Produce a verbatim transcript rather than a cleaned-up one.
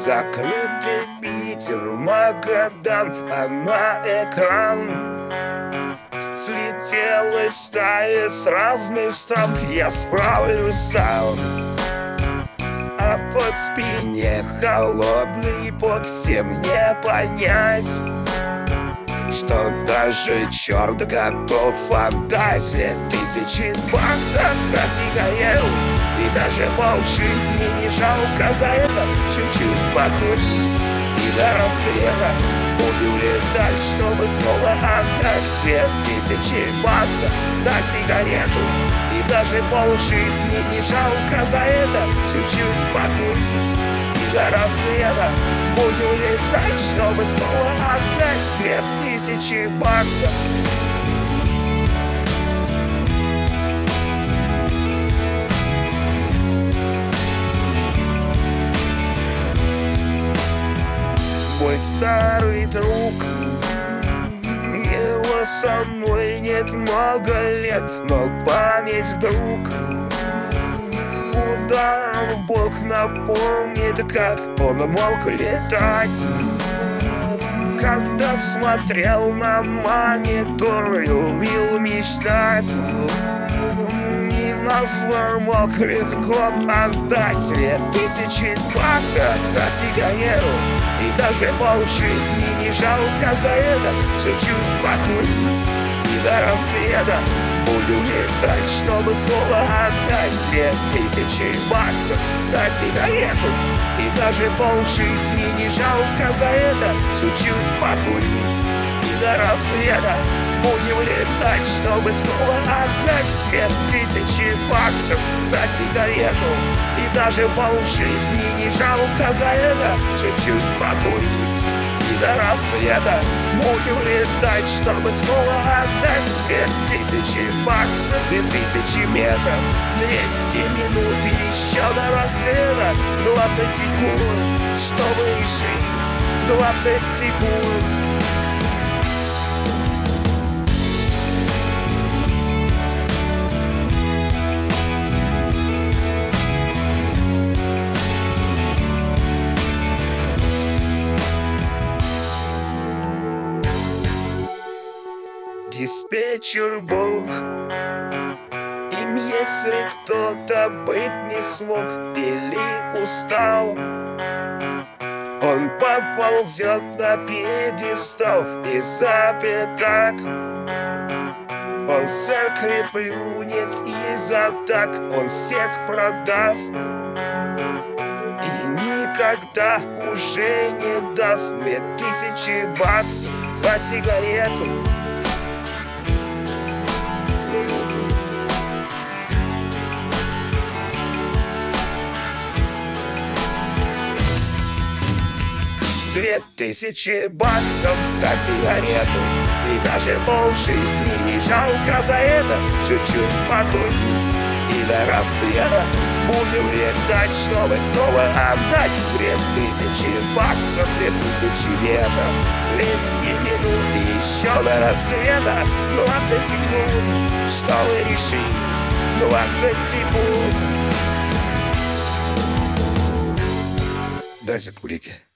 Закрытый Питер, Магадан, а на экран слетелась стая с разных стран. Я справлюсь сам, а по спине холодный пот. Всем не понять, что даже черт готов отдать две тысячи баксов за сигарету. И даже полжизни не жалко за это. Чуть-чуть покурить и до рассвета буду летать, чтобы снова отдать две тысячи баксов за сигарету. И даже полжизни не жалко за это. Чуть-чуть покурить и до рассвета буду летать, чтобы снова отдать две тысячи баксов. Мой старый друг, его со мной нет много лет, но память вдруг ударом в бок напомнит, как он мог летать. Когда смотрел на монитор, любил мечтать, и назло мог легко отдать две тысячи баксов за сигарету. И даже полжизни не жалко за это. Чуть-чуть покурить и до рассвета буду летать, чтобы снова отдать две тысячи баксов за сигарету. И даже полжизни не жалко за это. Чуть-чуть покурить и до рассвета будем летать, чтобы снова отдать две тысячи баксов за сигарету. И даже полжизни не жалко за это. Чуть-чуть покурить и до рассвета будем летать, чтобы снова отдать две тысячи баксов. Две тысячи метров, двести минут и еще до рассвета. Двадцать секунд, чтобы решить, двадцать секунд. Диспетчер Бог, им если кто-то быть не смог или устал, он поползет на пьедестал и запятак. Он церкви плюнет из-за так, он всех продаст и никогда уже не даст две тысячи баксов за сигарету. Две тысячи баксов за сигарету. И даже полжизни не жалко за это. Чуть-чуть покурить и до рассвета будем летать, чтобы снова отдать две тысячи баксов. Две тысячи метров, двести минут и еще до рассвета. Двадцать секунд, чтобы решить, двадцать секунд. Дальше кулики.